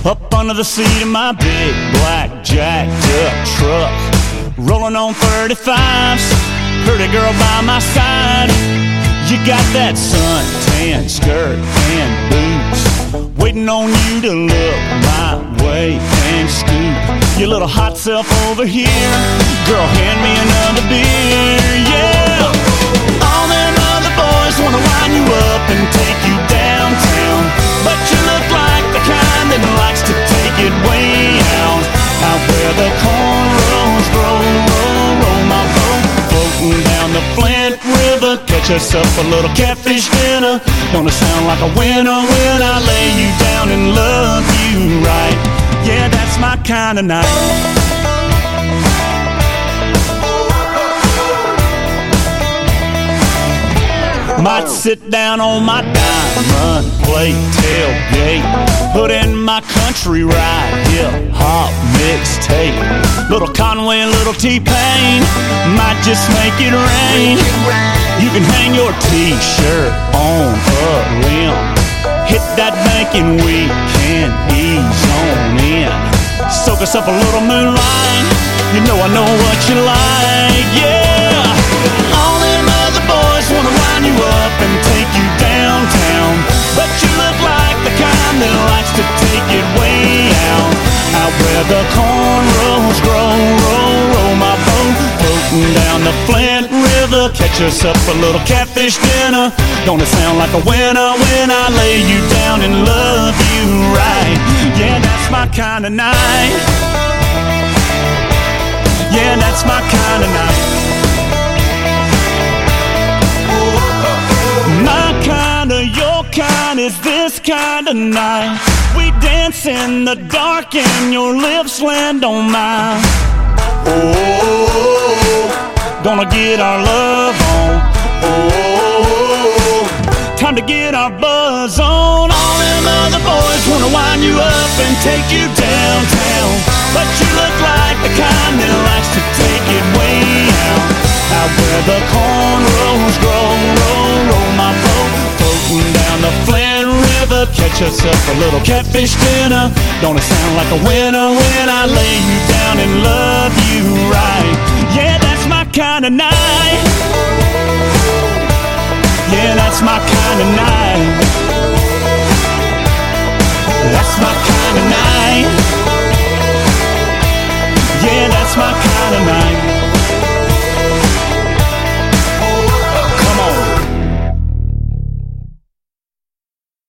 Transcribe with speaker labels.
Speaker 1: Up under the seat of my big black jacked up truck, rolling on 35s, pretty girl by my side. You got that suntan skirt and boots, waiting on you to look my way and scoop your little hot self over here. Girl, hand me another beer, yeah. All them other boys wanna line you up and take you downtown, but you look like the kind that likes to take it way out where the cornrows grow. Roll my boat, floating down the Flint River, catch us up a little catfish dinner. Gonna sound like a winner when I lay you down and love you right. Yeah, that's my kind of night. Might sit down on my diamond plate tailgate, put in my country ride, hip-hop mixtape. Little Conway and little T-Pain, might just make it rain. You can hang your t-shirt on a limb, hit that bank and we can ease on in. Soak us up a little moonlight, you know I know what you like, yeah. All them other boys wanna line you up and take you downtown, but you look like the kind that likes to take it way out where the cornrows grow. Roll my boat, floating down the Flint River, catch us up a little catfish dinner. Gonna sound like a winner when I lay you down and love you right. Yeah, that's my kind of night. Yeah, that's my kind of night. My kind of, your kind is this kind of night. We dance in the dark and your lips land on mine. Oh, gonna get our love on. Oh, time to get our buzz on. All them other boys wanna wind you up and take you downtown, but you look like the kind that likes to take it way out where the cornrows grow. Roll my boat, floating down the Flint River, catch us up a little catfish dinner. Gonna sound like a winner when I lay you down and love you right. Yeah, that's my kind of night. Yeah, that's my kind of night. That's my kind of night.